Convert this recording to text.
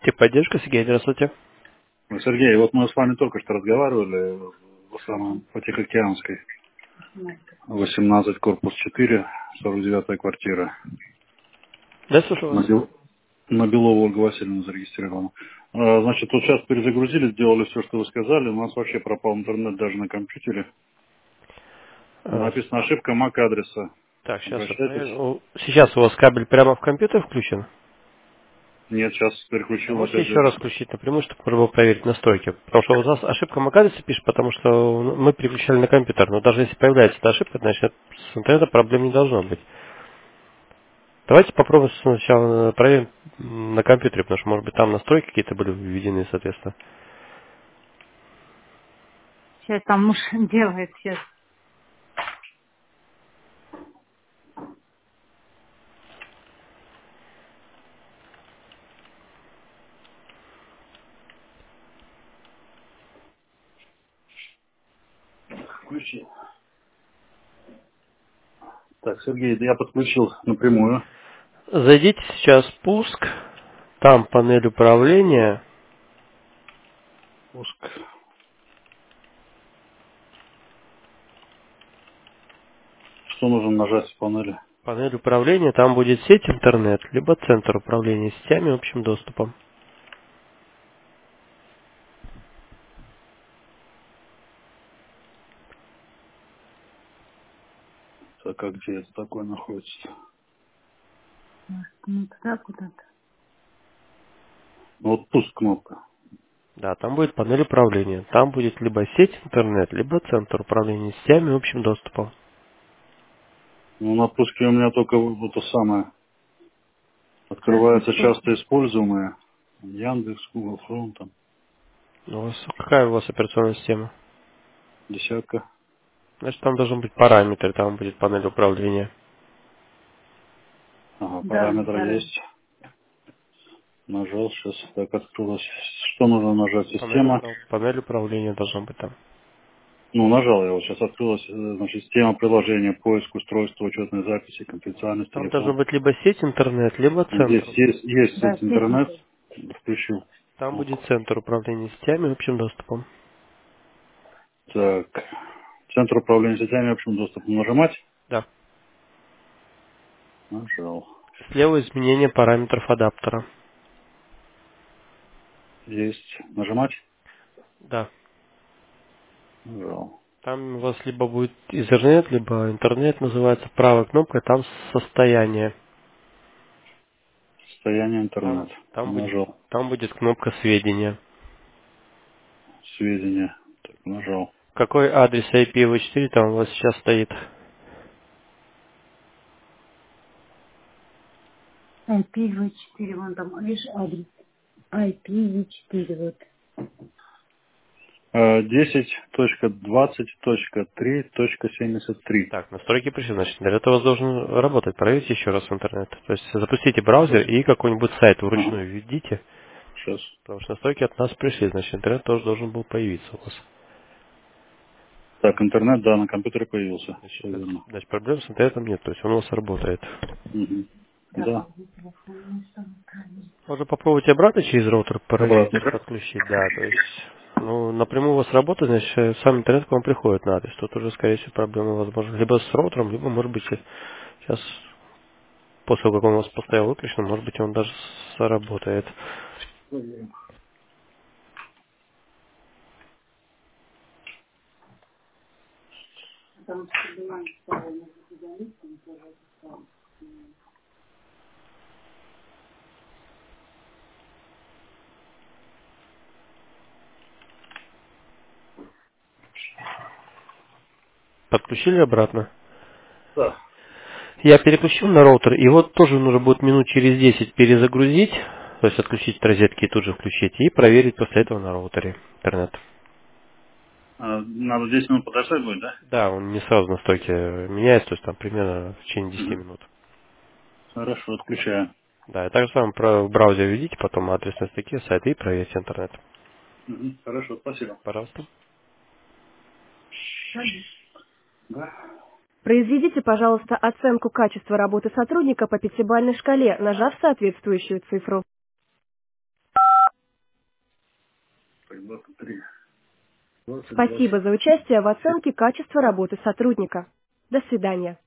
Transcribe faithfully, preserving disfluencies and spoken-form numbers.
Техподдержка, Сергей, здравствуйте. Ну, Сергей, вот мы с вами только что разговаривали в самом по Тихоокеанской. восемнадцать, корпус четыре, сорок девятая квартира. Да, слушаю На, вас. Бел... на Белову Ольга Васильевна зарегистрирована. А, Значит, вот сейчас перезагрузили, сделали все, что вы сказали. У нас вообще пропал интернет даже на компьютере. А, с- Написана ошибка MAC-адреса. Так, сейчас я Обращайтесь. проверю. О, Сейчас у вас кабель прямо в компьютер включен? Нет, сейчас А переключил можете опять еще же. раз включить напрямую, чтобы можно было проверить настройки? Потому что у нас ошибка MAC-адреса пишет, потому что ну, мы переключали на компьютер. Но даже если появляется эта ошибка, значит с интернетом проблем не должно быть. Давайте попробуем сначала проверим м, на компьютере, потому что, может быть, там настройки какие-то были введены, соответственно. Сейчас там муж делает сейчас. Включил. Так, Сергей, да я подключил напрямую. Зайдите сейчас в пуск, там панель управления. Пуск. Что нужно нажать в панели? Панель управления, там будет сеть интернет, либо центр управления сетями общим доступом. Так, а где это такое находится? Ну, туда куда-то. Ну, вот пуск кнопка. Да, там будет панель управления. Там будет либо сеть интернет, либо центр управления сетями общим доступом. Ну, на пуске у меня только вот то самое. Сейчас Открывается еще. часто используемые. Яндекс, Google Chrome, там, У вас, какая у вас операционная система? десятка. Значит, там должен быть параметр, там будет панель управления. Ага, Да, параметры да. есть. Нажал, сейчас так открылось. Что нужно нажать? Панель, Система. управ- панель управления должна быть там. Ну, нажал я вот сейчас открылась, э, значит, система приложения, поиск, устройства, учетной записи, конфиденциальность, Там должна телефон. быть либо сеть интернет, либо Здесь центр. есть, есть Да, сеть сеть интернет. интернет. Включил. Там Вот. будет центр управления сетями общим доступом. Так. Центр управления сетями общим доступом. Нажимать? Да. Нажал. Слева изменение параметров адаптера. Есть. Нажимать? Да. Нажал. Там у вас либо будет интернет, либо интернет называется правой кнопкой, там состояние. Состояние Там, интернет. там будет, Нажал. там будет кнопка сведения. Сведения. Так, нажал. Какой адрес ай пи ви четыре там у вас сейчас стоит? ай пи ви четыре, вон там, видишь, адрес. ай пи ви четыре, вот. Э, десять точка двадцать точка три точка семьдесят три. Так, настройки пришли, значит, интернет у вас должен работать. Проверьте еще раз интернет. То есть запустите браузер и какой-нибудь сайт Ага. вручную введите, Сейчас. потому что настройки от нас пришли, значит, интернет тоже должен был появиться у вас. Так, интернет, да, на компьютере появился. Значит, Все это- верно. значит, проблем с интернетом нет, то есть он у вас работает. Мгм. Так, Да. вот телефон, ну что вы правильно. Можно попробовать обратно через роутер проверить, Обратно. то есть подключить, да, то есть, ну, напрямую у вас работает, значит, э, сам интернет к вам приходит на адрес. Тут уже, скорее всего, проблемы возможны либо с роутером, либо, может быть, сейчас, после того, как он у вас постоял выключен, может быть, он даже сработает. Потому что была специально специалистом, тоже писал. Подключили обратно. Да. Я переключил на роутер, и вот тоже нужно будет минут через десять перезагрузить, то есть отключить от розетки и тут же включить, и проверить после этого на роутере интернет. А, надо десять минут подождать будет, да? Да, он не сразу на стойке меняется, то есть там примерно в течение десяти Мгм. минут. Хорошо, отключаю. Да, и так же самое про в браузер введите, потом адрес на стыке сайта и проверьте интернет. Мгм. Хорошо, спасибо. Пожалуйста. Да. Произведите, пожалуйста, оценку качества работы сотрудника по пятибалльной шкале, нажав соответствующую цифру. двадцать три. двадцать, Спасибо за участие в оценке качества работы сотрудника. До свидания.